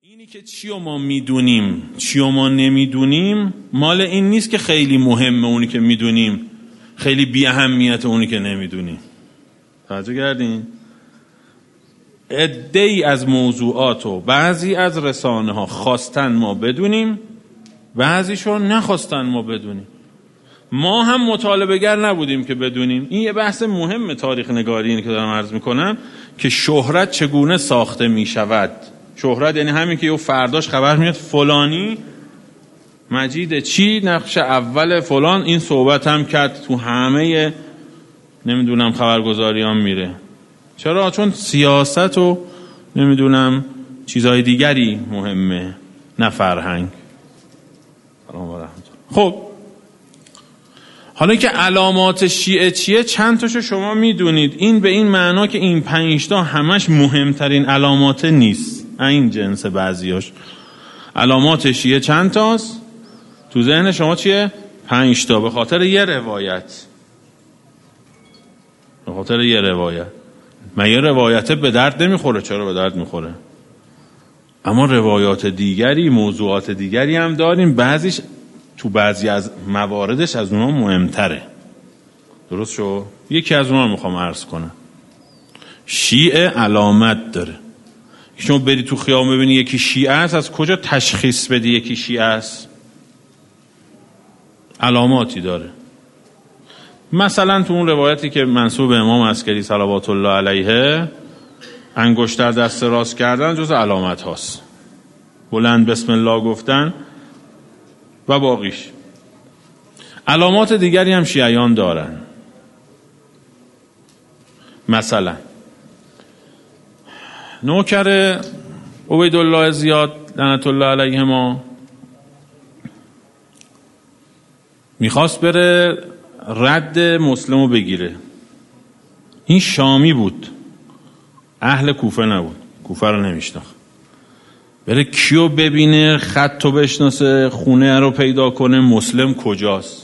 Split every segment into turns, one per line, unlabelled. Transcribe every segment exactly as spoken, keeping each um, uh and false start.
اینی که چی ما میدونیم چی ما نمیدونیم مال این نیست که خیلی مهمه اونی که میدونیم خیلی بی اهمیت اونی که نمیدونیم. توجه کردین؟ عده‌ای از موضوعات و بعضی از رسانه ها خواستن ما بدونیم، بعضیشون نخواستن ما بدونیم. ما هم مطالبه گر نبودیم که بدونیم. این یه بحث مهم تاریخ نگاری اینه که دارم عرض میکنم که شهرت چگونه ساخته میشود. شهرت یعنی همین که یه فرداش خبر میاد فلانی مجید چی نقش اول فلان این صحبت هم کرد، تو همه نمیدونم خبرگزاریان میره. چرا؟ چون سیاست و نمیدونم چیزهای دیگری مهمه، نه فرهنگ. خب حالا که علامات شیعه چیه چند تاشو شما میدونید. این به این معنا که این پنج تا همش مهمترین علامات نیست، این جنس بعضیاش. علامات شیعه چند تاست؟ تو ذهن شما چیه؟ پنج تا، به خاطر یه روایت. به خاطر یه روایت. من یه روایت به درد نمیخوره. چرا به درد میخوره؟ اما روایات دیگری، موضوعات دیگری هم داریم، بعضیش تو بعضی از مواردش از اونها مهمتره. درست شو؟ یکی از اونها میخوام عرض کنم. شیعه علامت داره. شما بری تو خیابون ببینی یکی شیعه است، از کجا تشخیص بدی یکی شیعه است؟ علاماتی داره. مثلا تو اون روایتی که منسوب به امام عسکری صلوات الله علیه، انگشتر دست راست کردن جز علامت هاست، بلند بسم الله گفتن و باقیش. علامات دیگری هم شیعیان دارن. مثلا نوکر عبیدالله زیاد لعنت الله علیه ما میخواست بره رد مسلمو بگیره. این شامی بود، اهل کوفه نبود، کوفه رو نمیشناخت. بره کیو ببینه، خطو بشناسه، خونه رو پیدا کنه، مسلم کجاست.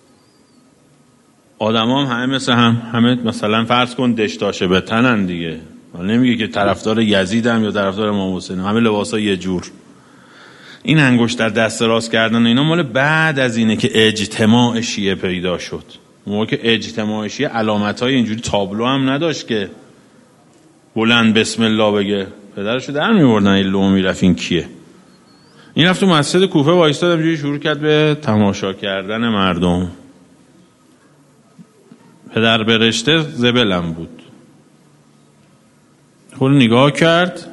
آدم هم همه مثل هم همه مثلا فرض کن دشتاشه به تنن دیگه. نمیگه که طرفدار یزیدم یا طرفدار امام حسین، همه لباسا یه جور. این انگشتر دست راست کردن اینا مال بعد از اینه که اجتماع شیعه پیدا شد. موقع که اجتماع شیعه علامت‌های اینجوری تابلو هم نداشت که بلند بسم الله بگه. پدرشو در می‌آوردن این لو میرفت این کیه. این رفت تو مسجد کوفه وایستاد، اینجوری شروع کرد به تماشا کردن مردم. پدر برشته زبلم بود. خود نگاه کرد،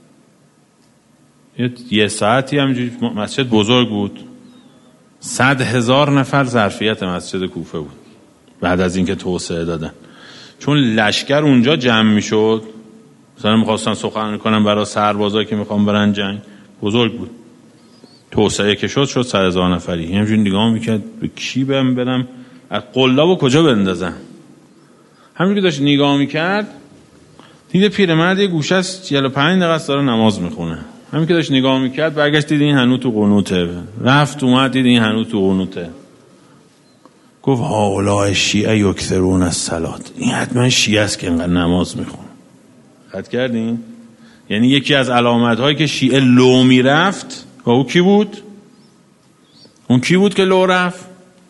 یه ساعتی همینجوری مسجد بزرگ بود، صد هزار نفر ظرفیت مسجد کوفه بود بعد از اینکه توسعه دادن. چون لشکر اونجا جمع میشد، مثلا میخواستن سخن کنن برای سربازایی که میخوان برن جنگ، بزرگ بود. توسعه که شد شد صد هزار نفری. همینجوری نگاه میکرد به کی برم برم از قلابو کجا بندازن. همین که داشت نگاه میکرد دیده پیرمرد یه گوشه است چهل و پنج دقیقه است داره نماز میخونه. همین که داشت نگاه میکرد برگشت دید این هنوز تو قنوته. رفت اومد دید این هنوز تو قنوته. گفت هؤلاء شیعه یکثرون الصلاة. این حتما شیعه است که اینقدر نماز میخونه. خد کردین؟ یعنی یکی از علامت هایی که شیعه لو میرفت و او کی بود؟ اون کی بود که لو رفت؟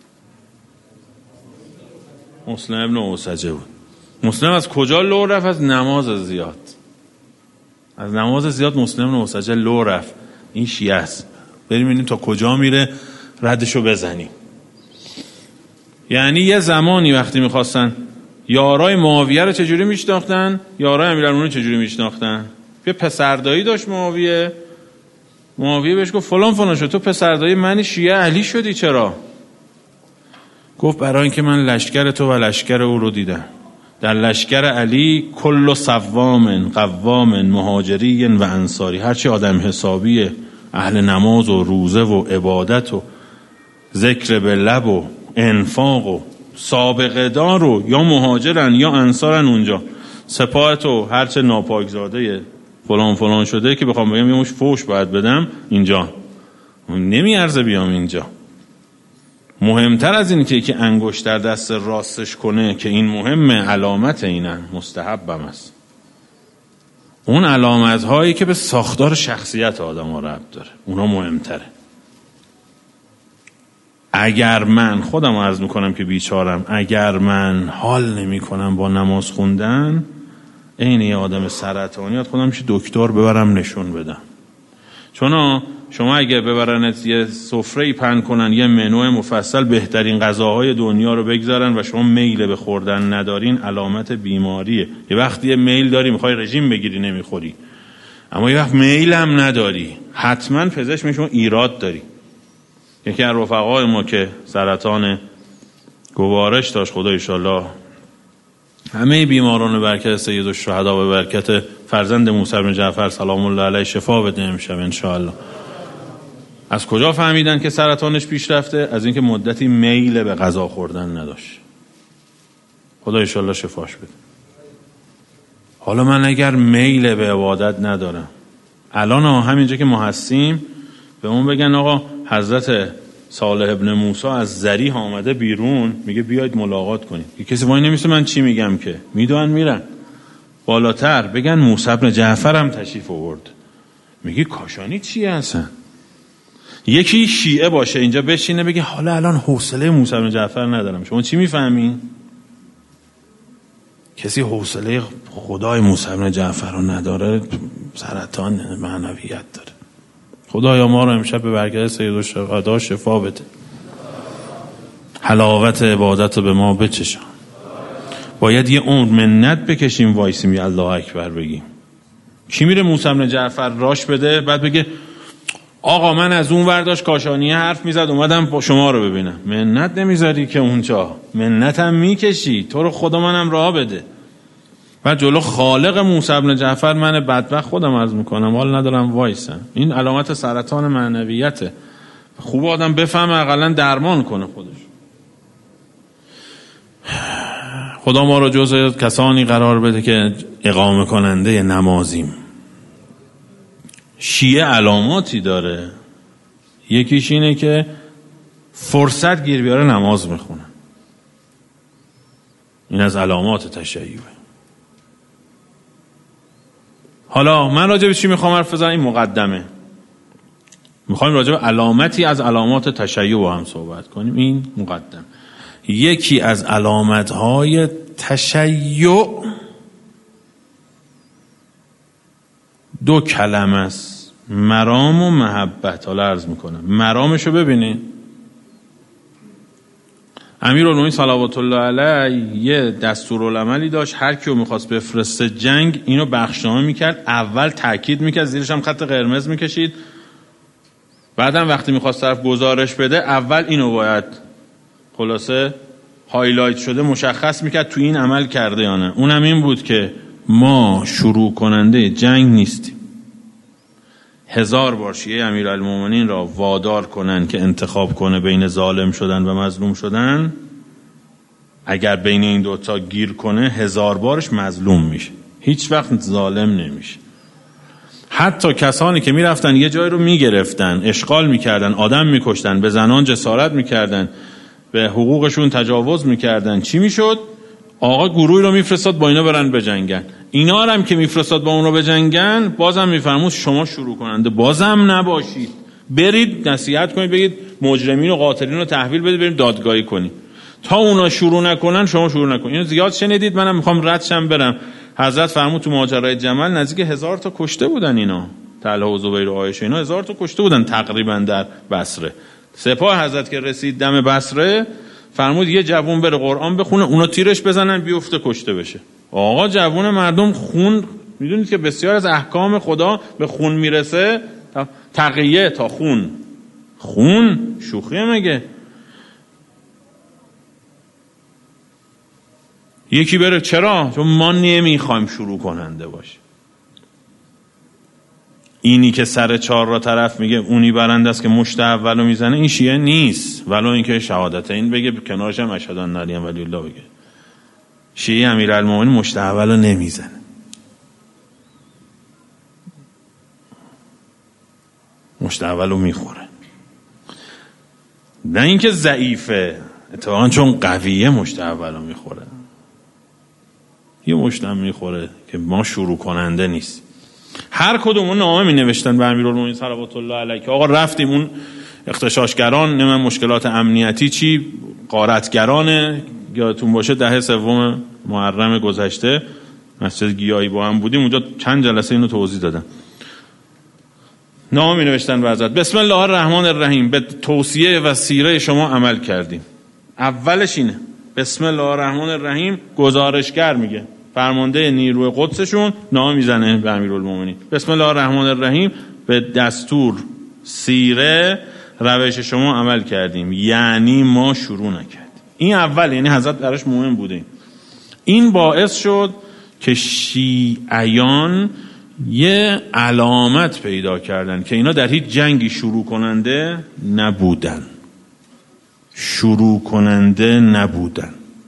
مسلم ابن اوسجه بود. مسلم از کجا لو رفت؟ از نماز زیاد. از نماز زیاد مسلم ابن اوسجه لو رفت. این شیعه است. بریم ببینیم تا کجا میره ردشو بزنیم. یعنی یه زمانی وقتی میخواستن یارای معاویه رو چجوری میشناختن، یارای امیرالمومنین چجوری میشناختن. یه پسردایی داشت معاویه، معاویه بهش گفت فلان فلان شد، تو پسردایی منی شیعه علی شدی چرا؟ گفت برای اینکه من لشکر تو و لشکر او رو دیدم. در لشکر علی کل صوام قوام مهاجری و انصاری، هرچی آدم حسابیه، اهل نماز و روزه و عبادت و ذکر به لب و انفاق و سابقه دار و یا مهاجرن یا انصارن اونجا. سپاه تو هرچه ناپاکزاده فلان فلان شده که بخوام بگم یه مش فوش باید بدم اینجا، نمیارزه بیام اینجا. مهمتر از این که که انگشتر دست راستش کنه که این مهمه، علامت اینن، مستحبم است. اون علامت هایی که به ساختار شخصیت آدم ها ربط داره، اونا مهمتره. اگر من خودم عرض میکنم که بیچارم، اگر من حال نمی کنم با نماز خوندن، این یه آدم سرطانیات خودم میشه دکتر ببرم نشون بدم. چون شما اگه ببرنت یه سفره‌ای پهن کنن، یه منو مفصل بهترین غذاهای دنیا رو بگذارن و شما میل به خوردن ندارین، علامت بیماریه. یه وقتی یه میل داری میخوای رژیم بگیری نمیخوری، اما یه وقت میل هم نداری، حتما پزشک میگه شما ایراد داری. یکی از رفقای ما که سرطان گوارش داشت، خدا ایشالله همه بیماران برکت سید الشهدا و برکت فرزند موسی بن جعفر سلام الله علیه شفا بده امشب انشاءالله. از کجا فهمیدن که سرطانش پیش رفته؟ از اینکه مدتی میل به غذا خوردن نداشت. خدا ایشالله شفاش بده. حالا من اگر میل به عبادت ندارم، الان همینجا که ما هستیم به اون بگن آقا حضرت صالح ابن موسی از ذریح آمده بیرون، میگه بیاید ملاقات کنید، که کسی وای نمیسته من چی میگم که میدونن میرن بالاتر بگن موسی ابن جعفر هم تشریف آورد، میگه کاشانی چیه اصلا؟ یکی شیعه باشه اینجا بشینه بگه حالا الان حوصله موسی ابن جعفر ندارم، شما چی میفهمین؟ کسی حوصله خدای موسی ابن جعفر رو نداره، سرطان معنویت داره. خدایا ما رو امشب به برکت سید الشهدا شفا بده، حلاوت عبادت رو به ما بچشن. باید یه عمر منت بکشیم وایسیم یه الله اکبر بگیم. کی میره موسی بن جعفر راش بده بعد بگه آقا من از اون ورداش کاشانی حرف میزد اومدم با شما رو ببینم؟ منت نمیذاری که اونجا، منت هم میکشی، تو رو خدا منم راه بده. و جلو خالق موسی بن جعفر من بدبخت خودم عرض میکنم حال ندارم وایسم. این علامت سرطان معنویته. خوب آدم بفهمه اقلا درمان کنه خودش. خدا ما رو جزء کسانی قرار بده که اقامه کننده نمازیم. شیعه علاماتی داره، یکیش اینه که فرصت گیر بیاره نماز میخونه، این از علامات تشیعه. حالا من راجع به چی میخوام حرف بزنم؟ این مقدمه. میخوایم راجع به علامتی از علامات تشیع با هم صحبت کنیم. این مقدم. یکی از علامتهای تشیع دو کلمه است، مرام و محبت. حالا عرض میکنم مرامشو ببینید. امیرالمومنین صلوات الله علیه یه دستورالعملی داشت، هر کیو میخواست بفرسته جنگ اینو بخشنامه میکرد، اول تاکید میکرد، زیرش هم خط قرمز میکشید، بعدم وقتی میخواست طرف گزارش بده اول اینو باید خلاصه هایلایت شده مشخص میکرد تو این عمل کرده یا نه. اونم این بود که ما شروع کننده جنگ نیستیم. هزار بار شیعه امیرالمومنین را وادار کنن که انتخاب کنه بین ظالم شدن و مظلوم شدن، اگر بین این دوتا گیر کنه هزار بارش مظلوم میشه، هیچ وقت ظالم نمیشه. حتی کسانی که میرفتن یه جای رو میگرفتن، اشغال میکردن، آدم میکشتن، به زنان جسارت میکردن، به حقوقشون تجاوز میکردن، چی میشد؟ آقا گروهی رو میفرستاد با اینا برن بجنگن. اینا هم که میفرستاد با اون رو بجنگن بازم میفرمود شما شروع کننده بازم نباشید، برید نصیحت کنید، بگید مجرمین و قاتلین رو تحویل بدید بریم دادگاهی کنید. تا اونا شروع نکنن شما شروع نکنید. اینو زیاد شنیدید، منم میخوام ردشم برم. حضرت فرمود تو ماجرای جمل نزدیک هزار تا کشته بودن اینا، طلحه و زبیر و عایشه اینا هزار تا کشته بودن تقریبا در بصره. سپاه حضرت که رسید دم بصره فرمود یه جوون بره قرآن بخونه، اونا تیرش بزنن بیفته کشته بشه. آقا جوون مردم خون، میدونید که بسیار از احکام خدا به خون میرسه، تقیه تا خون. خون شوخیه مگه؟ یکی بره چرا؟ چون ما نمیخوایم شروع کننده باشه. اینی که سر چهار را طرف میگه اونی برنده است که مشت اولو میزنه، این شیعه نیست. ولو اینکه شهادتین بگه کنارش هم اشهد ان علی ولی الله بگه. شیعه امیرالمومنین مشت اولو نمیزنه. مشت اولو میخوره. نه اینکه ضعیفه، اتفاقا چون قویه مشت اولو میخوره. یه مشت هم میخوره که ما شروع کننده نیست. هر کدوم اون نامه می نوشتن به امیرالمومنین صلوات الله علیه. آقا رفتیم اون اغتشاشگران، نمیدونم مشکلات امنیتی چی، غارتگران، یادتون باشه دهه سوم محرم گذشته مسجد گیاهی با هم بودیم، اونجا چند جلسه اینو توضیح دادم. نامه می نوشتن به حضرت: بسم الله الرحمن الرحیم، به توصیه و سیره شما عمل کردیم. اولش اینه، بسم الله الرحمن الرحیم. گزارشگر میگه، فرمانده نیروی قدسشون نامه میزنه به امیرالمومنین: بسم الله الرحمن الرحیم، به دستور سیره روش شما عمل کردیم، یعنی ما شروع نکردیم. این اول، یعنی حضرت براش مهم بوده. این باعث شد که شیعیان یه علامت پیدا کردن که اینا در هیچ جنگی شروع کننده نبودن، شروع کننده نبودن.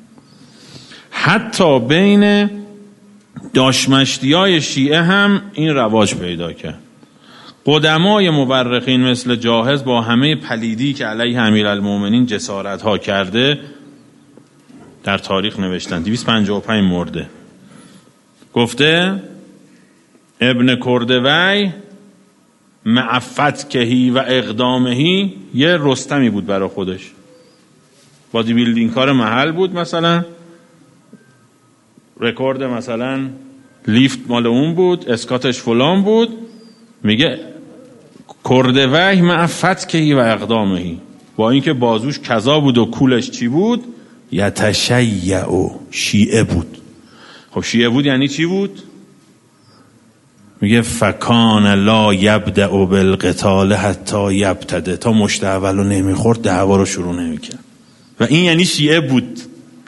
حتی بین داشمشتیای شیعه هم این رواج پیدا کرد. قدمای مورخین مثل جاهز با همه پلیدی که علیه امیرالمومنین جسارت ها کرده در تاریخ نوشتن. دویست و پنجاه و پنج مرده. گفته ابن کردوی مع فتکهی و اقدامهی یه رستمی بود برای خودش، بادی بیلدینگ کار محل بود، مثلا رکورد مثلا لیفت مال اون بود، اسکاتش فلان بود. میگه کردوی مع فتکهی و اقدامهی، با اینکه بازوش کذا بود و کولش چی بود، یتشیع و شیعه بود. خب شیعه بود یعنی چی بود؟ میگه فکان لا یبدأ بالقتال حتی یبتده، تا مشت اولو نمیخورد دعوا رو شروع نمیکرد. و این یعنی شیعه بود.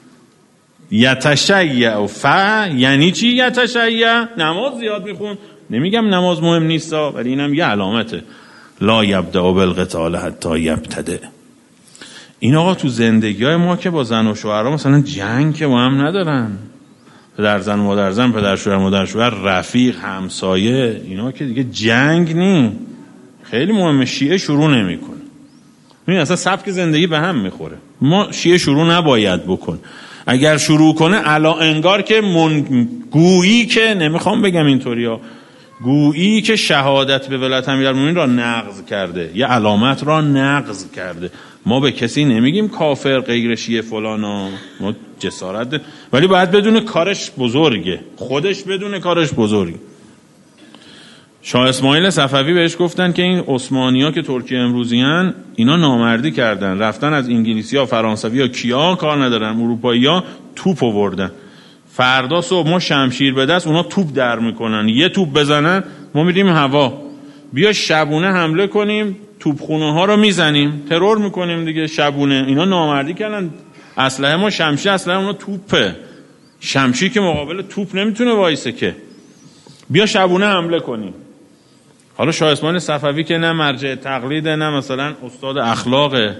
یتشیع و ف یعنی چی؟ یتشیع نماز زیاد میخون. نمیگم نماز مهم نیستا، ولی اینم یه علامته. لا یبدأ بالقتال حتی یبتده. این آقا تو زندگی های ما که با زن و شوهرها مثلا جنگ که با هم ندارن، پدر زن مادر زن، پدر شوهر مادر شوهر، رفیق همسایه، اینا که دیگه جنگ نی. خیلی مهمه. شیعه شروع نمیکنه. این اصلا سبک زندگی به هم میخوره. ما شیعه شروع نباید بکن. اگر شروع کنه علا انگار که من... گویی که نمیخوام بگم اینطوریا، گویی که شهادت به ولایت امیرالمومنین را نقض کرده، یه علامت را نقض کرده. ما به کسی نمیگیم کافر، غیر شیعه فلانا، ما جسارت ده. ولی باید بدونه کارش بزرگه، خودش بدونه کارش بزرگه. شاه اسماعیل صفوی بهش گفتن که این عثمانی‌ها که ترکیه امروزیان، اینا نامردی کردن، رفتن از انگلیسی‌ها، فرانسوی‌ها، کیا کار ندارن، اروپایی‌ها توپ آوردن. فردا صبح ما شمشیر به دست، اونا توپ در میکنن. یه توپ بزنن ما میریم هوا. بیا شبونه حمله کنیم، توپخونه ها رو میزنیم، ترور میکنیم دیگه شبونه. اینا نامردی کردن. اسلحه ما شمشیر، اسلحه اونا توپه. شمشیر که مقابل توپ نمیتونه وایسه که. بیا شبونه حمله کنیم. حالا شاه اسماعیل صفوی که نه مرجع تقلیده، نه مثلا استاد اخلاقه،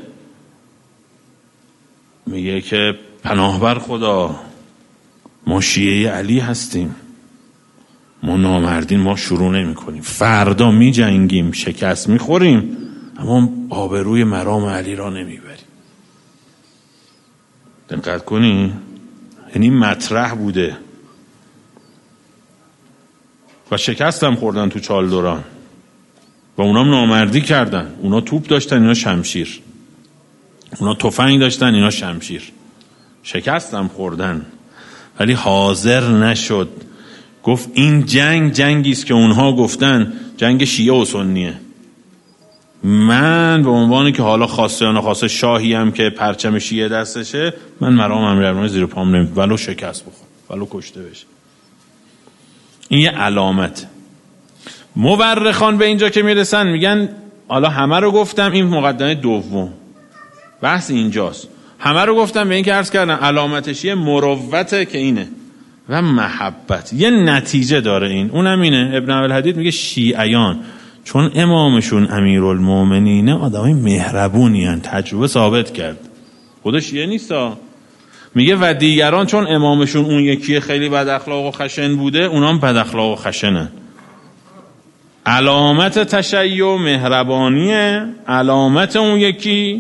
میگه که پناهبر خدا، ما شیعه علی هستیم، ما نامردین، ما شروع نمی کنیم. فردا می جنگیم، شکست می خوریم، اما آبروی مرام علی را نمی بریم. دقت کنی؟ یعنی مطرح بوده و شکست هم خوردن تو چال دوران و اونا هم نامردی کردن. اونا توپ داشتن، اینا شمشیر. اونا تفنگ داشتن، اینا شمشیر. شکست هم خوردن ولی حاضر نشد. گفت این جنگ جنگی است که اونها گفتن جنگ شیعه و سنیه. من به عنوانی که حالا خواسته یا نخواسته شاهی هم که پرچم شیعه دستشه، من مرام امیرالمومنین زیر پام نمید، ولو شکست بخور، ولو کشته بشه. این یه علامت. مورخان به اینجا که میرسن میگن حالا همه رو گفتم، این مقدمه دوم، بحث اینجاست. همه رو گفتم به این که عرض کردن علامتش یه مروته که اینه و محبت. یه نتیجه داره این، اونم اینه. ابن ابوالحدید میگه شیعیان چون امامشون امیرالمومنینه آدمای مهربونی هن، تجربه ثابت کرد، خود شیعه نیستا. میگه و دیگران چون امامشون اون یکی خیلی بد اخلاق و خشن بوده، اونام بد اخلاق و خشنن. علامت تشیع مهربانیه، علامت اون یکی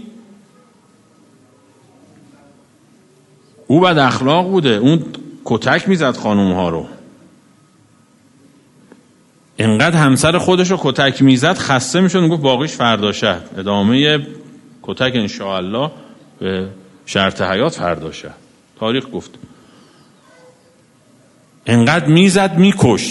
او بد اخلاق بوده، اون کتک میزد خانوم ها رو. انقدر همسر خودش رو کتک میزد خسته میشد، میگفت باقیش فردا شب، ادامه کتک انشاءالله به شرط حیات فردا شب. تاریخ گفت انقدر میزد میکشت.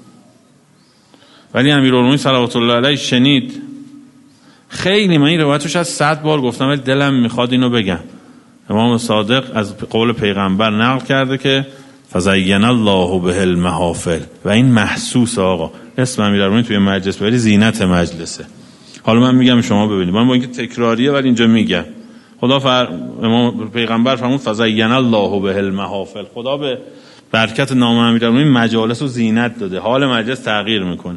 ولی امیرالمومنین صلوات الله علیه شنید. خیلی من این روایتش از صد بار گفتم ولی دلم میخواد اینو بگم. امام صادق از قول پیغمبر نقل کرده که فزین الله به المحافل، و این محسوس آقا اسم امیرالمومنین توی مجلس ببری زینت مجلسه. حالا من میگم شما ببینید، من با اینکه تکراریه ولی اینجا میگم. خدا فر... امام پیغمبر فرمود فزین الله به المحافل، خدا به برکت نام امیرالمومنین مجالس و زینت داده، حال مجلس تغییر میکنه.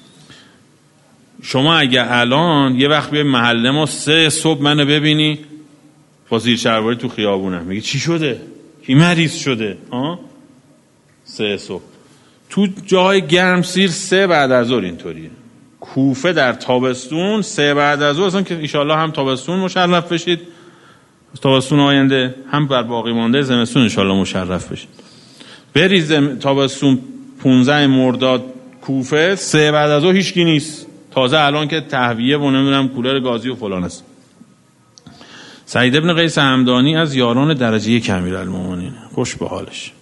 شما اگه الان یه وقت بیای محله ما سه صبح منو ببینی با زیر شلواری تو خیابونم، میگی چی شده؟ کی مریض شده؟ ها؟ سه صبح. تو جاهای گرم سیر سه بعد از ظهر اینطوریه. کوفه در تابستون سه بعد از ظهر، اصلا که انشالله هم تابستون مشرف بشید تابستون آینده، هم بر باقی مانده زمستون انشالله مشرف بشید. بریز تابستون پونزده مرداد کوفه سه بعد از ظهر هیچکی نیست، تازه الان که تهویه و نمیدونم کولر گازی و فلان است. سعید ابن قیس همدانی از یاران درجه یک امیرالمومنین، خوش به حالش.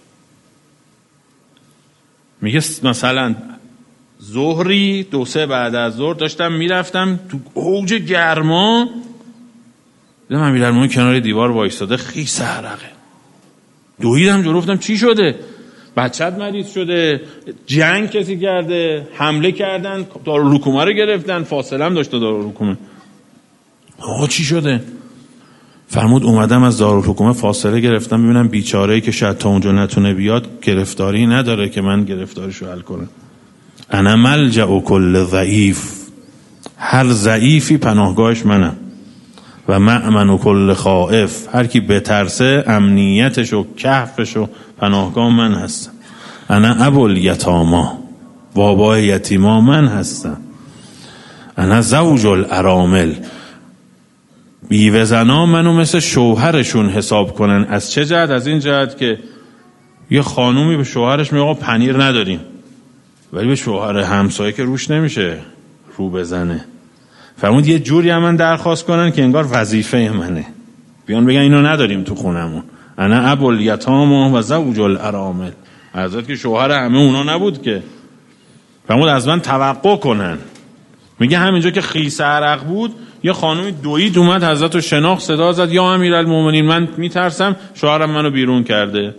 میگه مثلا ظهری دو سه بعد از ظهر داشتم میرفتم تو اوج گرما، دیدم امیرالمومنین کنار دیوار وایساده خیس عرقه. دویدم جلو، گفتم چی شده؟ بچت مریض شده؟ جنگ کسی کرده؟ حمله کردن؟ دارالحکومه رو گرفتن؟ فاصله هم داشته دارالحکومه. آقا چی شده؟ فرمود اومدم از دارالحکومه فاصله گرفتم ببینم بیچاره‌ای که شاید تا اونجا نتونه بیاد گرفتاری نداره که من گرفتاریشو حل کنم. انا ملجأ کل ضعیف، هر ضعیفی پناهگاهش منم. و مأمن کل خائف، هر کی بترسه امنیتش و کهفش و پناهگاه من هستم. انا ابوالیتاما، بابای یتیما من هستم. انا زوج الارامل، بیوه زنا منو مثل شوهرشون حساب کنن. از چه جهت؟ از این جهت که یه خانومی به شوهرش میگه آقا پنیر نداریم، ولی به شوهر همسایه که روش نمیشه رو بزنه. فرمود یه جوری هم من درخواست کنن که انگار وظیفه منه، بیان بگن اینو نداریم تو خونمون. انا ابوالیتام و زوج الارامل، حضرت که شوهر همه اونا نبود که. فرمود از من توقع کنن. میگه همینجا که خیس عرق بود یه خانومی دوید اومد حضرت رو شناخت، صدا زد یا امیرالمومنین من میترسم شوهرم منو بیرون کرده.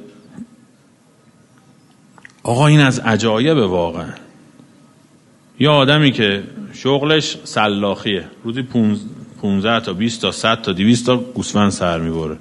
آقا این از عجایب واقعا. یه آدمی که شغلش سلاخیه، روزی پونزده تا بیست تا صد تا دویست تا گوسفند سر میبره،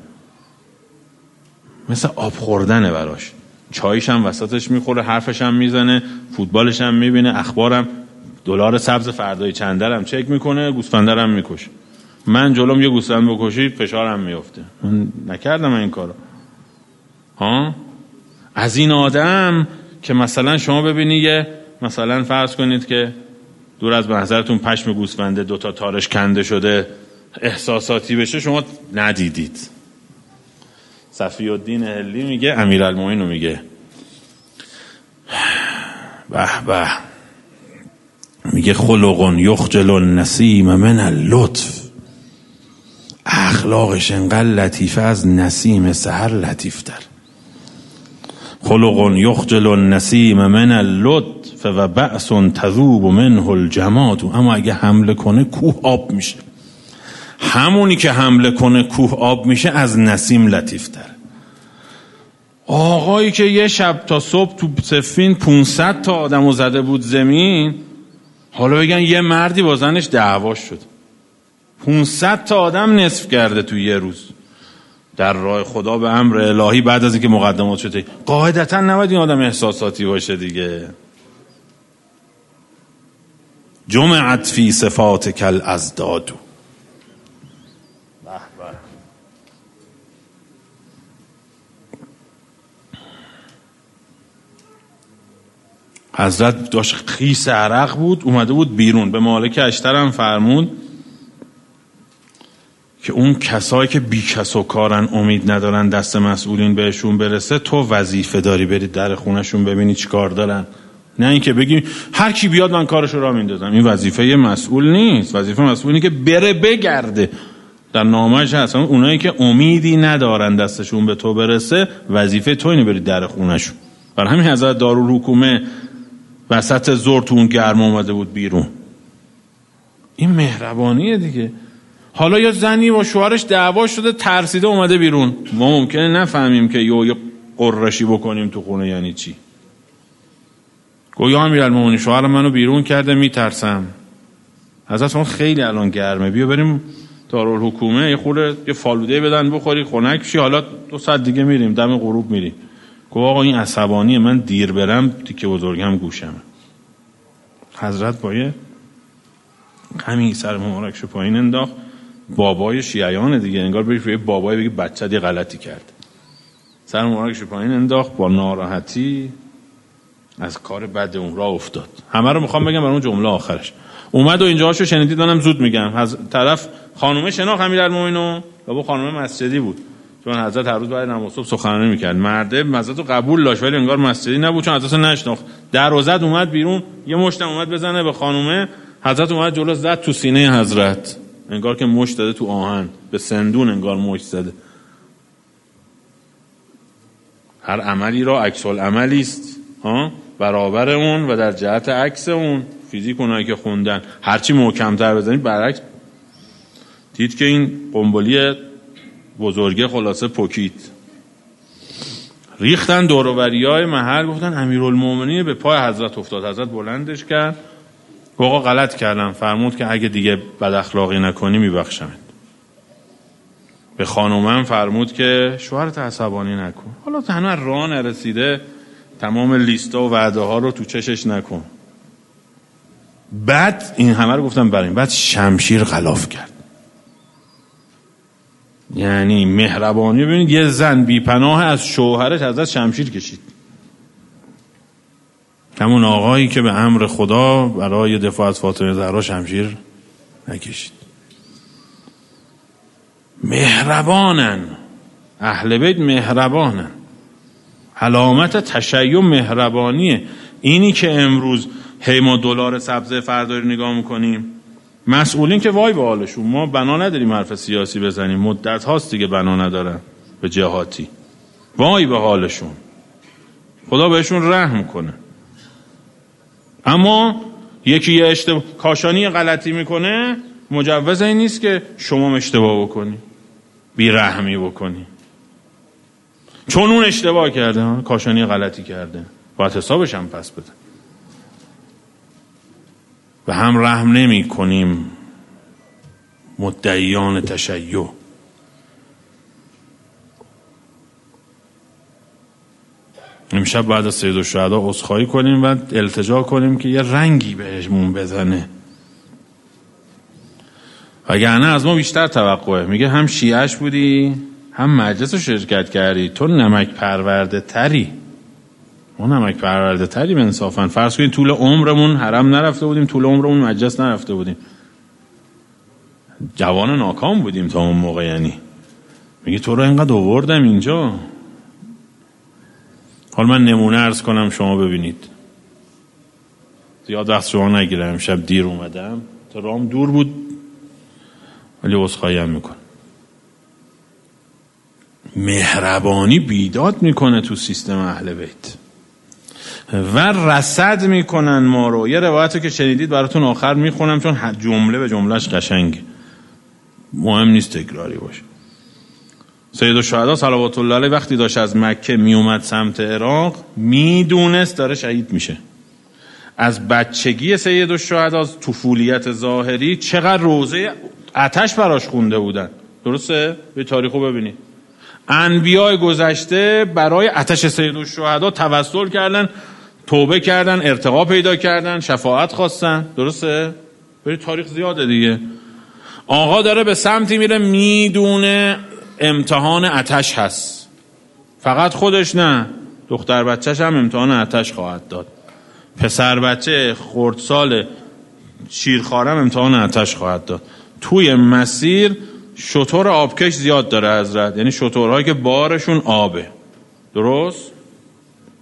مثل آب خوردنه براش. چایش هم وسطش میخوره، حرفش هم میزنه، فوتبالش هم میبینه، اخبارم، دلار سبز فردای چندرم چک میکنه، گوسفندرم میکشه. من جلوم یه گوسفند بکشید فشارم میفته. من نکردم این کارو. ها؟ از این آدم که مثلا شما ببینی یه مثلا فرض کنید که دور از محضرتون پشم گوسفنده دوتا تارش کنده شده احساساتی بشه، شما ندیدید. صفی الدین هلی میگه، امیرالمومنین رو میگه به به، میگه خلقون یخجل النسیم من اللطف، اخلاقش انقدر لطیفه از نسیم سحر لطیفتر. خلقون یخجل النسیم من اللطف و بأس تذوب منه الجماد، اما اگه حمله کنه کوه آب میشه. همونی که حمله کنه کوه آب میشه از نسیم لطیفتر. آقایی که یه شب تا صبح تو سفین پونصد تا آدمو زده بود زمین، حالا بگن یه مردی با زنش دعواش شد، پونصد تا آدم نصف کرده تو یه روز در راه خدا به امر الهی، بعد از اینکه مقدمات شده. قاعدتا نباید این آدم احساساتی باشه دیگه. جمعت فی صفات کل ازدادو. حضرت داشت خیس عرق بود، اومده بود بیرون، به مالک اشترم فرمود که اون کسایی که بی کس و کارن، امید ندارن دست مسئولین بهشون برسه، تو وظیفه داری بری در خونشون ببینی چی کار دارن، نه اینکه بگیم هر کی بیاد من کارشو را میندازم. این وظیفه مسئول نیست. وظیفه مسئول اینه که بره بگرده. در نامه‌اش هست اونایی که امیدی ندارن دستشون به تو برسه، وظیفه تو اینه بری در خونه‌شون. برای همین حضرت دارالحکومه وسط ظهر تو اون گرم اومده بود بیرون. این مهربانیه دیگه. حالا یا زنی با شوهرش دعوا شده ترسیده اومده بیرون، ما ممکنه نفهمیم که یو یو قرشی بکنیم تو خونه یعنی چی. گویا امیرالمومنین شوهر منو بیرون کرده میترسم. حضرت ما خیلی الان گرمه، بیا بریم دارالحکومه یه خورده یه فالوده بدن بخوری خنک شی، حالا دو ساعت دیگه میریم دم غروب میریم. گفت آقا این عصبانیه، من دیر برم تیکه بزرگم گوشمه. حضرت باید همین سر مبارکشو پایین انداخت. بابای شیعیان دیگه، انگار بگی روی بابای بگی بچه دی غلطی کرد. سر مبارکشو پایین انداخت، با ناراحتی از کار بد اون راه افتاد. همه رو میخوام بگم برای اون جمله آخرش. اومد و اینجاهاشو شنیدید، منم زود میگم. از طرف خانومه شناخت امیرالمومنین، بابا خانومه مسجدی بود، چون حضرت هر روز بعد نماز صبح سخنرانی میکرد. مرده مزدتو قبول داشت ولی انگار مسجدی نبود چون حضرت نشناخت. در و زد اومد بیرون، یه مشت اومد بزنه به خانومه. حضرت اومد جلو زد تو سینه حضرت، انگار که مشت داده تو آهن، به سندون انگار مشت زده. هر عملی را عکس العملی است ها، برابر اون و در جهت عکس اون. فیزیک اونایی که خوندن هرچی محکم‌تر بزنید برعکس. دید که این قنبلی بزرگه خلاصه پکید. ریختن دور و بریای محل، گفتن امیرالمومنین به پای حضرت افتاد. حضرت بلندش کرد، آقا غلط کردم، فرمود که اگه دیگه بد اخلاقی نکنی میبخشمت. به خانومم فرمود که شوهرت عصبانی نکن، حالا تنها راه نرسیده تمام لیستا و وعده ها رو تو چشش نکن. بعد این همه رو گفتم بریم، بعد شمشیر غلاف کرد. یعنی مهربانی. ببینید یه زن بی پناه از شوهرش ازش شمشیر کشید. همون آقایی که به امر خدا برای دفاع از فاطمه زهرا شمشیر نکشید. مهربانن، اهل بیت مهربانن. علامت تشیع مهربانیه. اینی که امروز هی ما دلار سبز فردا رو نگاه میکنیم، مسئولین که وای به حالشون، ما بنا نداریم حرف سیاسی بزنیم، مدت هاست دیگه بنا ندارن به جهاتی، وای به حالشون، خدا بهشون رحم کنه. اما یکی یه اشتباه کاشانی غلطی میکنه، مجوز این نیست که شما اشتباه بکنی، بی رحمی بکنی، چون اون اشتباه کرده، کاشانی غلطی کرده، باید حسابش هم پس بده. و هم رحم نمی کنیم مدعیان تشیع. امشب بعد از سید الشهدا عذرخواهی کنیم و التجا کنیم که یه رنگی بهشمون بزنه، وگرنه از ما بیشتر توقعه. میگه هم شیعش بودی هم مجلس رو شرکت کردی، تو نمک پرورده تری. ما نمک پرورده تریم انصافا. فرض کنید طول عمرمون حرم نرفته بودیم، طول عمرمون مجلس نرفته بودیم، جوان ناکام بودیم تا اون موقع. یعنی میگه تو رو اینقدر آوردم اینجا. حالا من نمونه عرض کنم شما ببینید، زیاد وقت شما نگیرم، شب دیر اومدم، تا رام دور بود ولی عذرخواهی هم میکنم. مهربانی بیداد میکنه تو سیستم اهل بیت و رصد میکنن ما رو. یه روایتو که شنیدید براتون آخر میخونم چون جمله به جملهش قشنگ، مهم نیست تکراری باشه. سید الشهدا صلوات الله علیه وقتی داشت از مکه میومد سمت عراق، میدونست داره شهید میشه. از بچگی سید الشهدا، طفولیت ظاهری، چقدر روزه آتش براش خونده بودن. درسته؟ به تاریخو ببینید. انبیاء گذشته برای آتش سید الشهدا توسل کردن، توبه کردن، ارتقا پیدا کردن، شفاعت خواستن. درسته؟ به تاریخ زیاده دیگه. آقا داره به سمتی میره میدونه امتحان آتش هست، فقط خودش نه، دختر بچهش هم امتحان آتش خواهد داد، پسر بچه خردسال شیرخوارم امتحان آتش خواهد داد. توی مسیر شتر آبکش زیاد داره حضرت، یعنی شترهایی که بارشون آبه. درست؟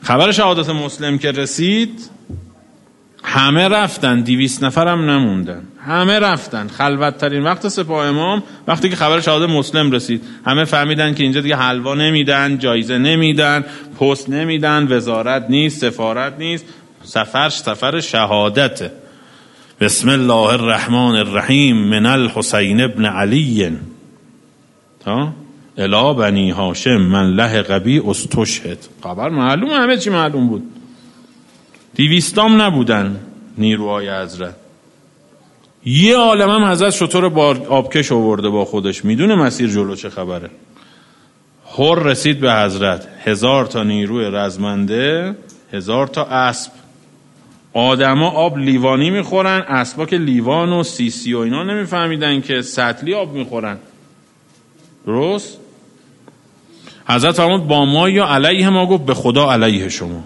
خبر شهادت مسلم که رسید همه رفتن، دویست نفر هم نموندن، همه رفتن. خلوت ترین وقت سپاه امام وقتی که خبر شهادت مسلم رسید، همه فهمیدن که اینجا دیگه حلوا نمیدن، جایزه نمیدن، پست نمیدن، وزارت نیست، سفارت نیست، سفر سفر شهادته. بسم الله الرحمن الرحیم من الحسین ابن علی تا الی بنی هاشم من لحق بی استشهد. خبر معلوم، همه چی معلوم بود. دیویستام نبودن نیروهای حضرت. یه عالم هم حضرت شطور با آبکش آورده با خودش، میدونه مسیر جلو چه خبره. هر رسید به حضرت، هزار تا نیروی رزمنده، هزار تا اسب. آدما آب لیوانی میخورن، اسبا که لیوان و سیسی و اینا نمیفهمیدن که سطلی آب میخورن. درست؟ حضرت فرمود با ما یا علیه ما، گفت به خدا علیه شما.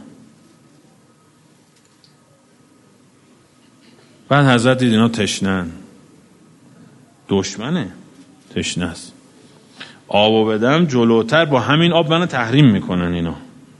بعد حضرت دید اینا تشنن، دشمنه، تشنه است، آبو بدم جلوتر با همین آب منو تحریم میکنن اینا.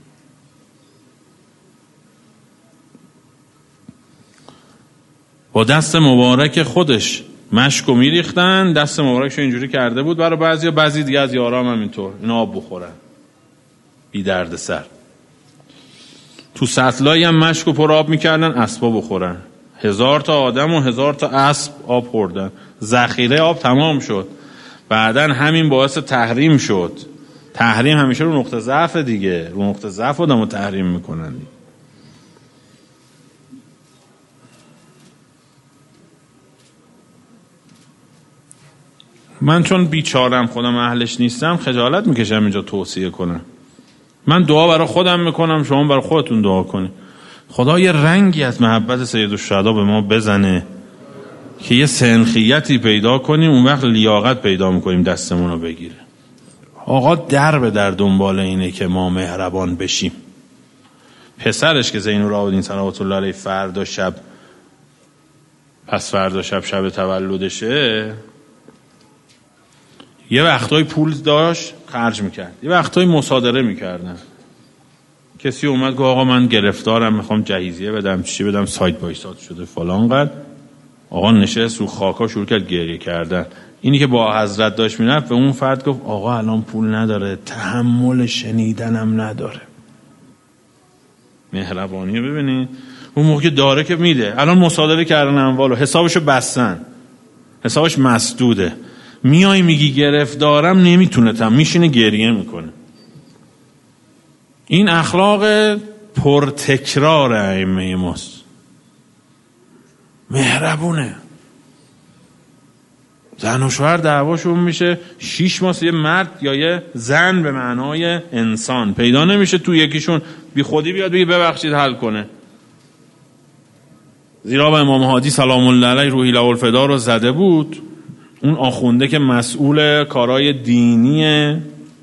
با دست مبارک خودش مشکو میریختن، دست مبارکشو اینجوری کرده بود برای بعضیا، بعضی دیگه از یارام هم اینطور اینا آب بخورن بی درد سر. تو سطلایی هم مشکو پر آب میکردن اسبا بخورن. هزار تا آدم و هزار تا اسب آب خوردن، ذخیره آب تمام شد. بعدن همین باعث تحریم شد. تحریم همیشه رو نقطه ضعف دیگه، رو نقطه ضعف آدمو تحریم میکنن دیگه. من چون بیچارم خودم اهلش نیستم خجالت میکشم اینجا توصیه کنم. من دعا برای خودم میکنم، شما برای خودتون دعا کنید. خدا یه رنگی از محبت سیدالشهدا به ما بزنه که یه سنخیتی پیدا کنیم، اون وقت لیاقت پیدا میکنیم دستمون رو بگیره. آقا در به در دنبال اینه که ما مهربان بشیم. پسرش که زینالعابدین صلوات الله علیه فردا شب، پس فردا شب شب تولدشه، یه وقتای پول داشت خرج میکرد، یه وقتای مصادره میکردن. کسی اومد گفت آقا من گرفتارم، میخوام جهیزیه بدم، چی بدم، سایت بایسات شده فلان قد. آقا نشست رو خاکا شروع کرد گریه کردن. اینی که با حضرت داشت میرفت به اون فرد گفت آقا الان پول نداره، تحمل شنیدنم نداره. مهربانی رو ببینید. اون موقع داره که میده، الان مصادره کردن اموالو، حسابشو بستن، حسابش مسدوده. میای میگی گرفتارم، نمیتونه تام، میشینه گریه میکنه. این اخلاق پرتکرار ائمه ماست. مهربونه. زن و شوهر دعواشون میشه شیش ماه یه مرد یا یه زن به معنای انسان پیدا نمیشه تو یکیشون بی خودی بیاد بگه ببخشید حل کنه. زیرا به امام هادی سلام الله علیه روحی له الفدا رو زده بود. اون آخونده که مسئول کارهای دینی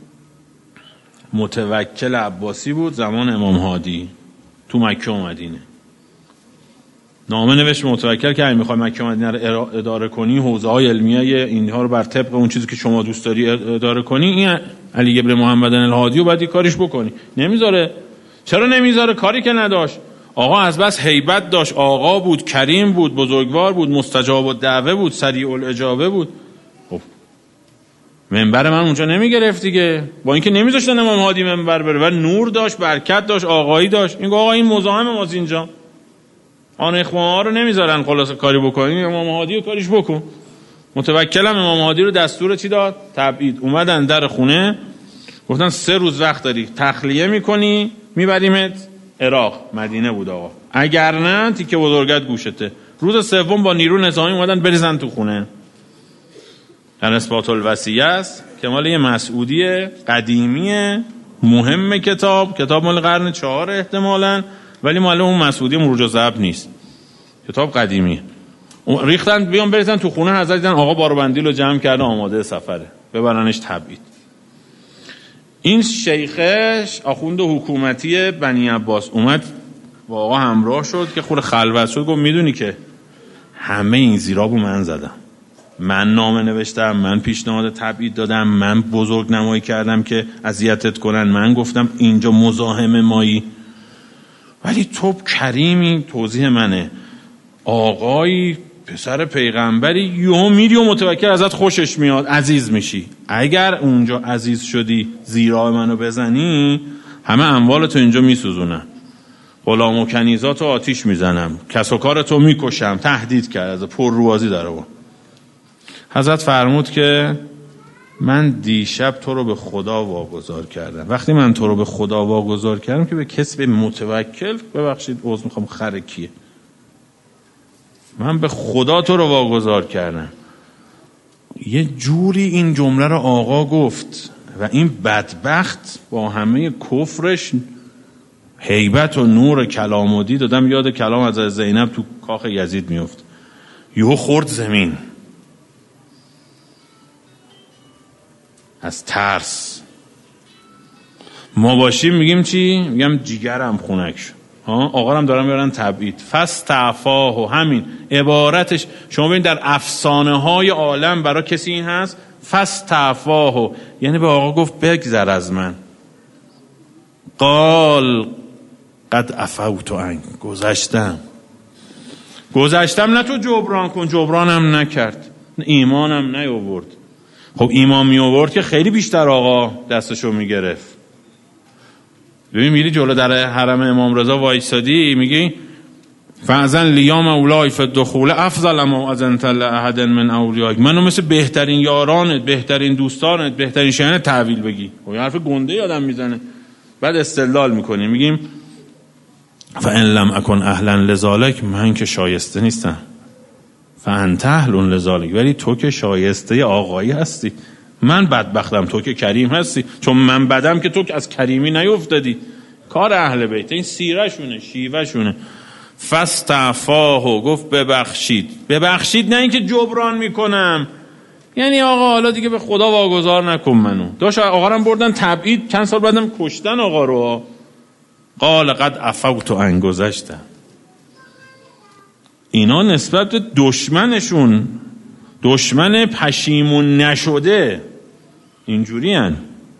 متوکل عباسی بود زمان امام هادی تو مکه و مدینه. نامه نوشت متوکل که اگه میخوای مکه و مدینه رو اداره کنی، حوزه های علمیه اینها رو بر طبق اون چیزی که شما دوست داری اداره کنی، این علی ابن محمد الهادی رو باید کاریش بکنی. نمیذاره. چرا نمیذاره؟ کاری که نداشت. آقا از بس هیبت داشت، آقا بود، کریم بود، بزرگوار بود، مستجاب الدعوه بود، سریع الاجابه بود. خب منبر من اونجا نمیگرفت دیگه، با اینکه نمیذاشتن امام هادی منبر بره، ولی نور داشت، برکت داشت، آقایی داشت. این آقا این مزاحم ماست اینجا، آن اخوان ها رو نمیذارن خلاص کاری بکنین، امام هادی رو کاریش بکن. متوکلم امام هادی رو دستور چی داد؟ تبعید. اومدن در خونه گفتن سه روز وقت داری، تخلیه میکنی میبریمت عراق. مدینه بود آقا، اگر نه تیکه بزرگت گوشته. روز سوم با نیرو نظامی اومدن بریزن تو خونه. در اثبات الوصیه است که مال یه مسعودی قدیمیه، مهم کتاب، کتاب مال قرن چهار احتمالاً، ولی مال اون مسعودی مروج و ذهب نیست، کتاب قدیمی. ریختن بیان بریزن تو خونه حضرت، دیدن آقا باروبندیل رو جمع کرده آماده سفره، ببرنش تبعید. این شیخش آخوند حکومتی بنی عباس اومد با آقا همراه شد که خود خلوت شد، گفت میدونی که همه این زیرابو من زدم، من نامه نوشتم، من پیشنهاد تبعید دادم، من بزرگ نمایی کردم که اذیتت کنن، من گفتم اینجا مزاحم مایی، ولی تو کریمی، توضیح منه، آقایی پسر پیغمبری، یهو میری و متوکل ازت خوشش میاد، عزیز میشی. اگر اونجا عزیز شدی زیرا منو بزنی، همه اموالتو اینجا میسوزونم، غلام و کنیزاتو آتیش میزنم، کس و کارتو میکشم. تهدید کرد، از پر روازی داره با. حضرت فرمود که من دیشب تو رو به خدا واگذار کردم. وقتی من تو رو به خدا واگذار کردم که به کسی، به متوکل، ببخشید عذر میخوام، خر کیه؟ من به خدا تو رو واگذار کردم. یه جوری این جمله رو آقا گفت و این بدبخت با همه کفرش هیبت و نور کلام و دید، دادم یاد کلام از زینب تو کاخ یزید میفت، یهو خورد زمین از ترس. ما باشیم میگیم چی؟ میگم جیگرم خنک شد. آقا هم دارم میارن تبعید. فاستعفاه، و همین عبارتش شما ببین در افسانه های عالم برای کسی این هست، فاستعفاه، یعنی به آقا گفت بگذر از من. قال قد عفوت عنک، گذشتم گذشتم نه تو جبران کن. جبرانم نکرد، ایمانم نیاورد. خب ایمان می آورد که خیلی بیشتر آقا دستشو میگرفت. ببین میری جلو در حرم امام رضا وایسادی، میگی فاذن لیام اولای فی الدخول افضل ما اذنت لاحد من اولیاک، منو مثل بهترین یارانت، بهترین دوستانت، بهترین شیانت تحویل بگی. خب حرف گنده یادم میزنه. بعد استدلال میکنیم، میگیم فان لم اکن اهلا لذالک، من که شایسته نیستم. فانت اهل لذالک، ولی تو که شایسته آقایی هستی. من بدبختم، تو که کریم هستی. چون من بدم که تو که از کریمی نیفتادی. کار اهل بیت، این سیره شونه، شیوه شونه. فاستعفاه، گفت ببخشید. ببخشید نه اینکه جبران میکنم، یعنی آقا حالا دیگه به خدا واگذار نکن منو. داشت آقا رو بردن تبعید، چند سال بعدم کشتن آقا رو. قال قد عفوت عنک، گذشتم. اینا نسبت به دشمنشون، دشمن پشیمون نشده، اینجوری هن.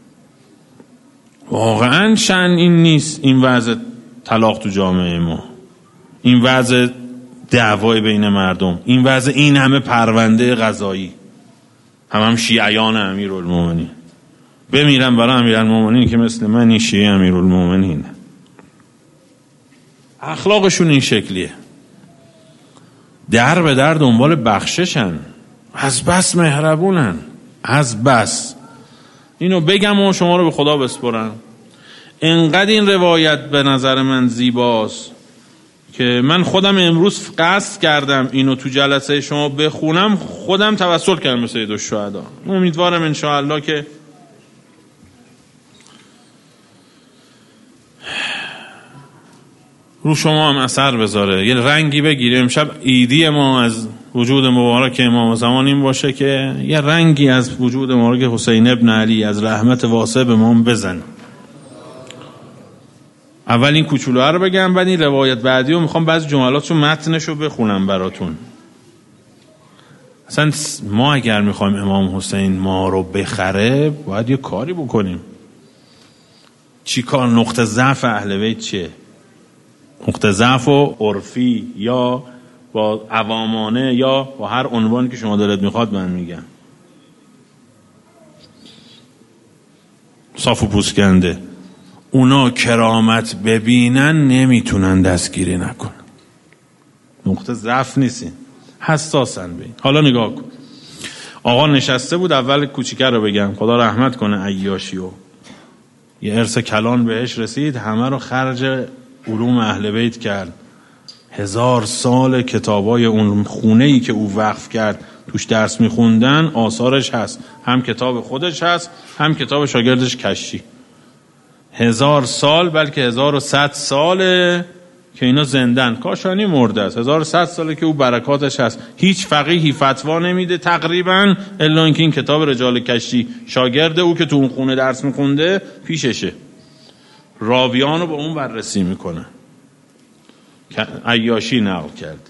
واقعا شأن این نیست این وضع طلاق تو جامعه ما، این وضع دعوای بین مردم، این وضع این همه پرونده قضایی، هم هم شیعیان امیرالمومنین بمیرن برای امیرالمومنین که مثل من این شیعه امیرالمومنین. اخلاقشون این شکلیه، در به در دنبال بخششن، از بس مهربونن، از بس. اینو بگم و شما رو به خدا بسپرم. انقدر این روایت به نظر من زیباست که من خودم امروز قصد کردم اینو تو جلسه شما بخونم، خودم توسل کردم به سید الشهدا. امیدوارم انشاءالله که رو شما هم اثر بذاره، یه رنگی بگیره. امشب عیدی ما از وجود مبارک امام زمان این باشه که یه رنگی از وجود مبارک حسین ابن علی، از رحمت واسع به ما بزن. اول این کوچولوها رو بگم، بعد این روایت بعدی رو میخوام بعضی جملاتشو متنشو بخونم براتون. اصلا ما اگر میخوایم امام حسین ما رو بخره باید یه کاری بکنیم. چی کار؟ نقطه ضعف اهل بیت چیه؟ نقطه ضعف و عرفی یا با عوامانه یا با هر عنوان که شما دلت میخواد من میگم. صاف و پوسکنده. اونا کرامت ببینن نمیتونن دستگیری نکنن. نقطه ضعف نیستین، حساسن بین. حالا نگاه کن، آقا نشسته بود، اول کوچیکه رو بگم، خدا رحمت کنه عیاشیو، یه ارث کلان بهش رسید، همه رو خرج علوم اهل بیت کرد. هزار سال کتابای اون خونه‌ای که او وقف کرد توش درس میخوندن آثارش هست، هم کتاب خودش هست هم کتاب شاگردش کشی. هزار سال، بلکه هزار و صد ساله که اینا زندن. کاشانی مرده است. هزار و صد ساله که او برکاتش هست. هیچ فقیهی فتوا نمیده تقریبا الا اینکه این کتاب رجال کشی شاگرد او که تو اون خونه درس میخونده پیششه، راویانو با اون بررسی میکنه. عیاشی نقل کرد.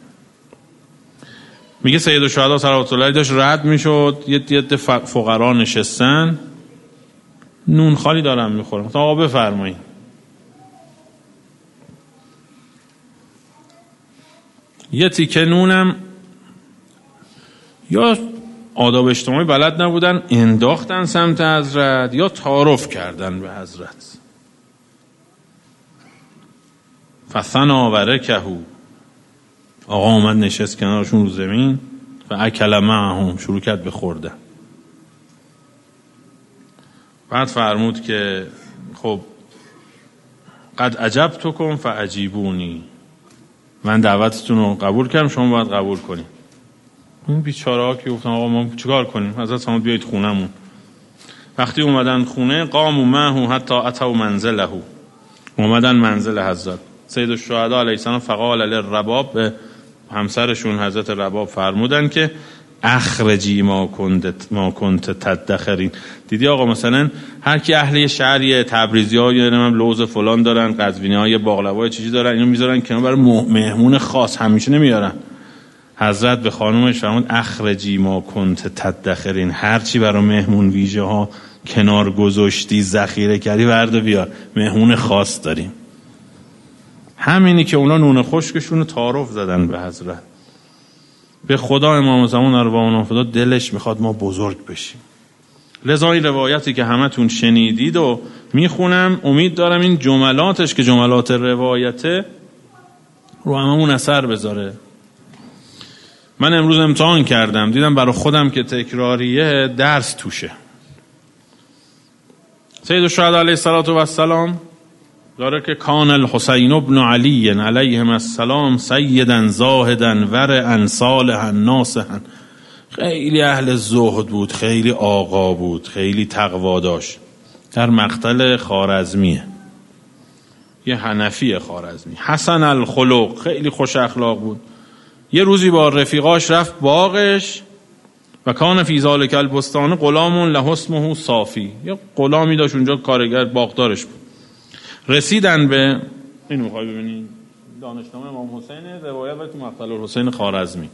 میگه سید الشهدا صلوات الله داشت رد میشد، یه عده فقرا نشستن نون خالی دارم میخورم. آقا بفرمایید. یه تیکه نونم یا آداب اجتماعی بلد نبودن انداختن سمت حضرت یا تعارف کردن به حضرت. فثنا و رکهو، آقا آمد نشست کنارشون رو زمین و اکل معهم، شروع کرد به خوردن. بعد فرمود که خب قد عجبتکم فعجیبونی، من دعوتتون رو قبول کردم، شما باید قبول کنید. این بیچاره ها که گفتن آقا ما چیکار کنیم؟ حضرت فرمود بیایید خونمون. وقتی اومدن خونه قاموا معه حتی اتوا منزله، اومدن منزل حضرت. سید الشهدا علیه السلام فقال للرباب، به همسرشون حضرت رباب فرمودن که اخرجی ما کنت ما کنت تدخرین. دیدی آقا مثلا هر کی اهل شهریه، تبریزی‌ها یا نمیدونم لوز فلان دارن، قزوینی‌ها باقلوا چیزی دارن، اینو میذارن کنار برای مهمون خاص، همیشه نمیارن. حضرت به خانومش فرمود اخرجی ما کنت تدخرین، هر چی برای مهمون ویژه ها کنار گذاشتی ذخیره کردی ورد بیار، مهمون خاص داریم. همینی که اونا نون خشکشون رو تعارف زدن به حضرت. به خدا امام زمان ارواحنا فدا دلش میخواد ما بزرگ بشیم. لذا این روایتی که همتون شنیدید و میخونم، امید دارم این جملاتش که جملات روایته رو هممون اثر بذاره. من امروز امتحان کردم، دیدم برای خودم که تکراریه درس توشه. سید الشهدا علیه السلام داره که کان الحسین ابن علی علیهم السلام سیدا زاهدا ورعا صالحا ناصحا، خیلی اهل زهد بود، خیلی آقا بود، خیلی تقوا داشت. در مقتل خوارزمیه، یه حنفی خوارزمی. حسن الخلق، خیلی خوش اخلاق بود. یه روزی با رفیقاش رفت باغش و کان فی ذالک البستان غلام له اسمه صافی، یه غلامی داشت اونجا کارگر باغدارش بود. رسیدن به اینو میخوای ببینی دانشنامه امام حسین، روایت به تو مقتل الحسین خوارزمی.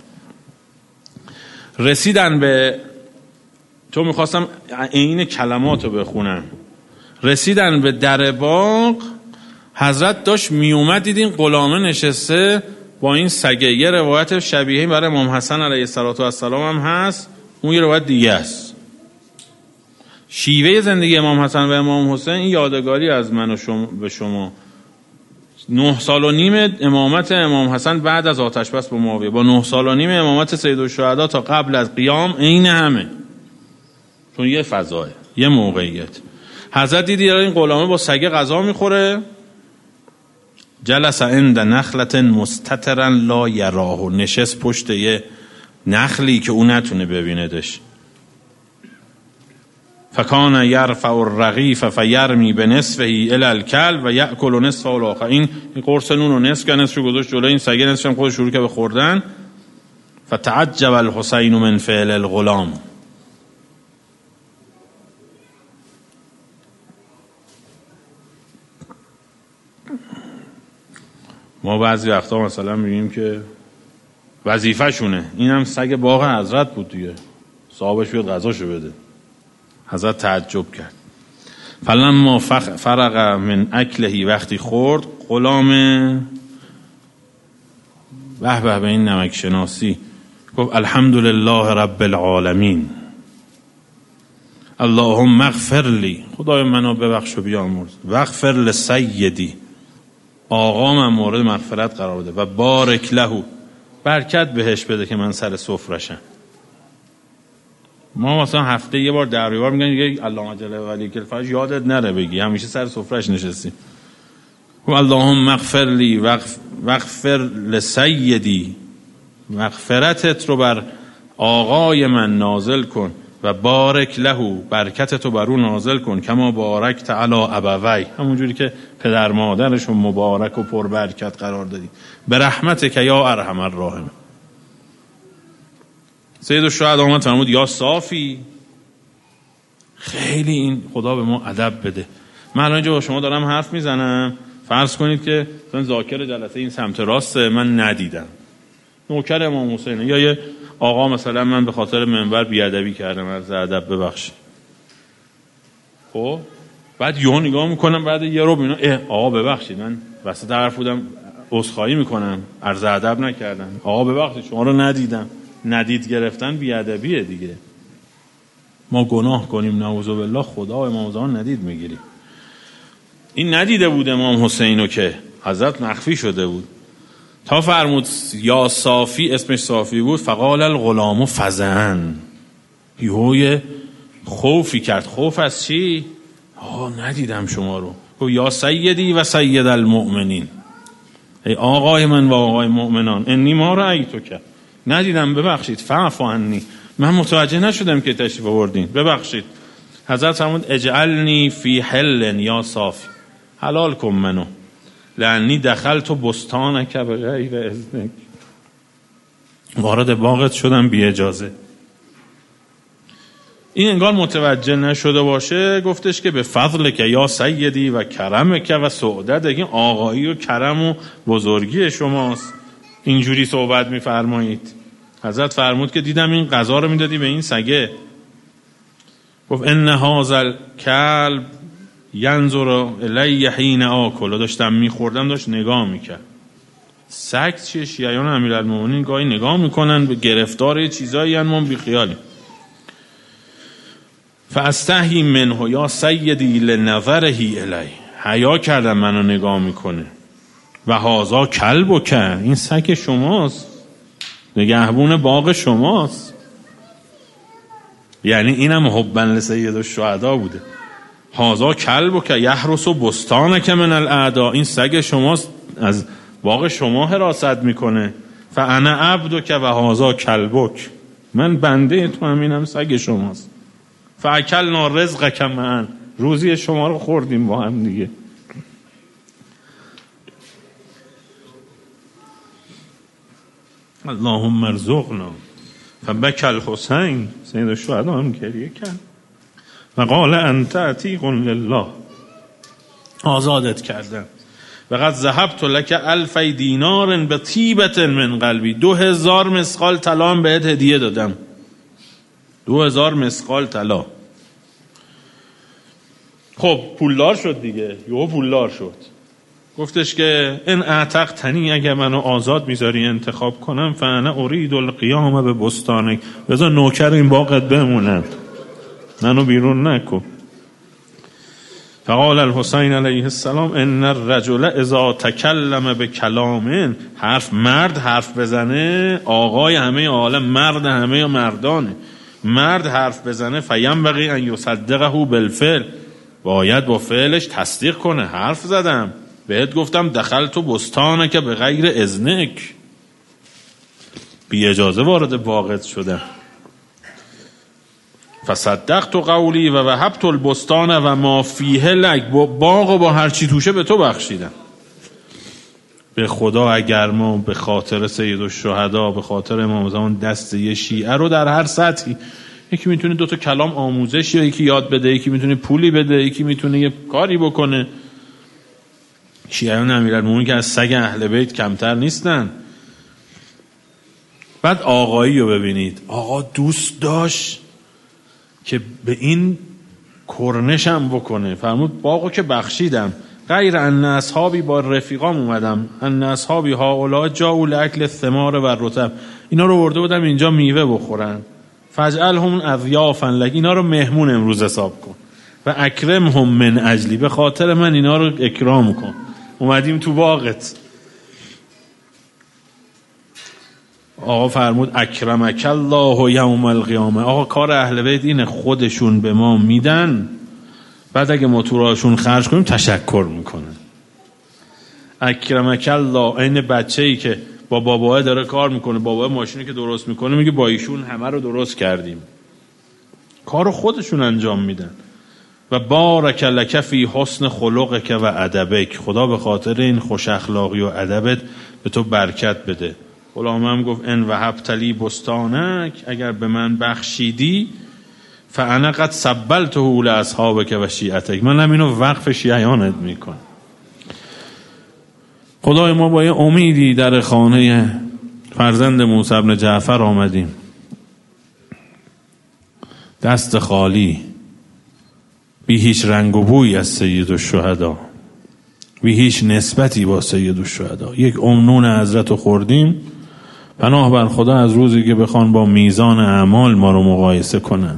رسیدن به، تو میخواستم این کلماتو بخونم، رسیدن به در باغ، حضرت داشت میومد، دیدین غلامه نشسته با این سگه. یه روایت شبیهی برای امام حسن علیه السلام هم هست، اون یه روایت دیگه است. شیوه زندگی امام حسن و امام حسین این یادگاری از من و شما به شما. نه سال و نیم امامت امام حسن بعد از آتش بس با معاویه با نه سال و نیم امامت سید الشهدا تا قبل از قیام عین همه، چون یه فضایه، یه موقعیت. حضرت دیدی این غلامه با سگه غذا میخوره، جلس عند نخلة مستترا لا یراه، نشست پشت یه نخلی که اون نتونه ببیندش. فکان یرفع الرغیف فیرمی بنصفه الی الکلب و یأکل نصفه الاخر. این قرص نون رو نصف کنه، نصفش گذاشت جلوی این سگه، نصفش هم خودش شروع کرد به خوردن. فتعجب الحسین من فعل الغلام. ما بعضی وقتا مثلا میگیم که وظیفه شونه، این هم سگ باغ حضرت بود دیگه، صاحبش بیاد غذاشو بده. حضرت تعجب کرد. فلما فرغ من اکلهی، وقتی خورد، غلام به به به این نمک شناسی گفت الحمدلله رب العالمین، اللهم اغفر لی، خدای منو ببخش و بیامرز، واغفر لسیدی، آقا من مورد مغفرت قرار بده، و بارک له، برکت بهش بده که من سر سفرشم. ما مثلا هفته یه بار در بار میگن یه اللهم جل و علی الفرج، یادت نره بگی، همیشه سر سفرش نشستی. و اللهم اغفر لی واغفر لسیدی، مغفرتت رو بر آقای من نازل کن، و بارک له، برکتت رو بر اون نازل کن، کما بارکت علی ابوی، همونجوری که پدر مادرش رو مبارک و پر برکت قرار دادی، به رحمتک یا ارحم الراحمین. سید الشهدا آمد فرمود یا صافی. خیلی این خدا به ما ادب بده. من الان اینجا با شما دارم حرف میزنم، فرض کنید که مثلا ذاکر جلسه این سمت راست من ندیدم، نوکر امام حسین، یا یه آقا مثلا من به خاطر منبر بیادبی کردم، عرض ادب ببخشید. خب بعد یهو نگاه میکنم بعد یه رو اینا، اه آقا ببخشید من وسط حرف بودم، عذرخواهی میکنم، عرض ادب نکردم، آقا ببخشید شما رو ندیدم. ندید گرفتن بیادبیه دیگه. ما گناه کنیم نعوذ بالله، خدا و امام زمان ندید میگیریم. این ندیده بود امام حسینو که حضرت مخفی شده بود تا فرمود یا صافی، اسمش صافی بود، فقال الغلام فزن، یهوی خوفی کرد. خوف از چی؟ آقا ندیدم شما رو. گفت یا سیدی و سید المؤمنین، ای آقای من و آقای مؤمنان، انی ما رأیتو که ندیدم، ببخشید، فعف عنی، من متوجه نشدم که تشریف آوردین، ببخشید. حضرت فرمود اجعلنی فی حل یا صافی، حلال کن منو، لعنی دخلت بستانک بغیر اذنک، وارد باغت شدم بی اجازه. این انگار متوجه نشده باشه، گفتش که به فضل که یا سیدی و کرم که و سعودت، این آقایی و کرم و بزرگی شماست، اینجوری صحبت میفرمایید. حضرت فرمود که دیدم این غذا رو میدادی به این سگه. گفت ان هذا الکلب ینظر الی حین آکل، داشتم میخوردم داشت نگاه میکرد. سگ چیه؟ شیعیان امیرالمومنین گاهی نگاه میکنن، به گرفتار چیزایی ان من بی خیالی. فاستحی منه یا سیدی لنظره الی، حیا کردم منو نگاه میکنه. و هذا کلبک، این سگ شماست، نگهبون باغ شماست. یعنی اینم حبا لسید الشهدا بوده. هذا کلبک یحرس بستانک من الاعداء، این سگ شماست، از باغ شما حراست میکنه. فانا عبدک و هذا کلبک، من بنده تو هم، اینم سگ شماست. فاکلنا رزقک معا، روزی شما رو خوردیم با هم دیگه. اللهم ارزقنا. فبکى الحسین، سید الشهدا هم گریه کرد و قال انت عتیق لله، آزادت کردم. و قد ذهبت لك الفی دینار به طیبت من قلبی، دو هزار مسقال طلا بهت هدیه دادم. دو هزار مسقال طلا. خب پولدار شد دیگه، یهو پولدار شد. گفتش که ان اعتقتنی، اگه منو آزاد میذاری انتخاب کنم، فانا اريد القیام به بستانک، بذار نوکر این باغت بمونم، منو بیرون نکن. فقال الحسین علیه السلام ان الرجل اذا تکلم بکلام، حرف مرد حرف بزنه، آقای همه عالم، مرد همه مردانه، مرد حرف بزنه، فینبغی ان یصدقه بالفعل، باید با فعلش تصدیق کنه. حرف زدم، بهت گفتم دخلت بستانک به غیر اذنک، بی اجازه وارد باغت شدم. فصدقت قولی و وهبت البستان و ما فیه لک، باغ و با هر چی توشه به تو بخشیدم. به خدا اگر ما به خاطر سید الشهدا، به خاطر امام زمان، دست یه شیعه رو در هر سطحی، یکی میتونه دوتا کلام آموزشی یکی یاد بده، یکی میتونه پولی بده، یکی میتونه یه کاری بکنه. شیعیان امیرالمومنین که از سگ اهل بیت کمتر نیستن. بعد آقایی رو ببینید، آقا دوست داشت که به این کرنشم بکنه. فرمود باغو که بخشیدم، غیر ان اصحابی، با رفیقام اومدم، ان اصحابی هؤلاء جاءوا لاکل الثمار و الرطب، اینا رو برده بودم اینجا میوه بخورن. فاجعلهم اضیافا لک، اینا رو مهمون امروز حساب کن. و اکرمهم من اجلی، به خاطر من اینا رو اکرام کن، اومدیم تو باغت. آقا فرمود اکرمک الله یوم القیامه، آقا کار اهل بیت اینه، خودشون به ما میدن، بعد اگه ما تو راهشون خرج کنیم تشکر میکنن. اکرمک الله، این بچه‌ای که با باباه داره کار میکنه، باباه ماشینی که درست میکنه میگه با ایشون همه رو درست کردیم، کارو خودشون انجام میدن. و بارک لک فی حسن خلقک و ادبک، خدا به خاطر این خوش اخلاقی و ادبت به تو برکت بده. غلامم گفت ان وهبت لی بستانک، اگر به من بخشیدی، فانا قد سبلته لاصحابک و شیعتک، منم اینو وقف شیعیانت میکنم. خدای ما با یه امیدی در خانه فرزند موسی بن جعفر آمدیم، دست خالی، بی هیچ رنگ و بوی از سید الشهدا،
بی هیچ نسبتی با سید الشهدا. یک امنون حضرت رو خوردیم، پناه بر خدا از روزی که بخوان با میزان اعمال ما رو مقایسه کنن.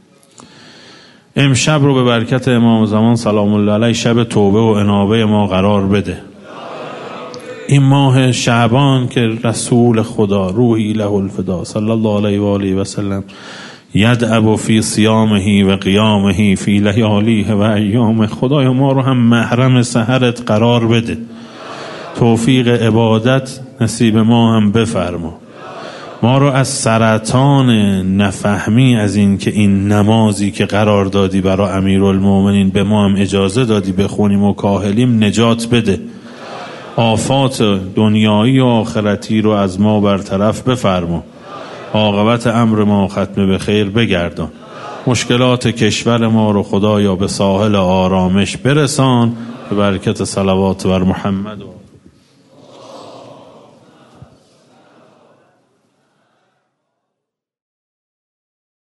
امشب رو به برکت امام زمان سلام الله علیه شب توبه و انابه ما قرار بده. این ماه شعبان که رسول خدا روحی له الفدا صلی الله علیه و آله و سلم یدعب فی صیامه و قیامه فی لیالیه و ایام، خدایا ما رو هم محرم سحرت قرار بده، توفیق عبادت نصیب ما هم بفرما، ما رو از سرطان نفهمی از این که این نمازی که قرار دادی برای امیرالمومنین به ما هم اجازه دادی بخونیم و کاهلیم نجات بده، آفات دنیایی و آخرتی رو از ما برطرف بفرما، عاقبت امر ما ختم به خیر بگردان، مشکلات کشور ما رو خدایا به ساحل آرامش برسان، به برکت صلوات بر محمد و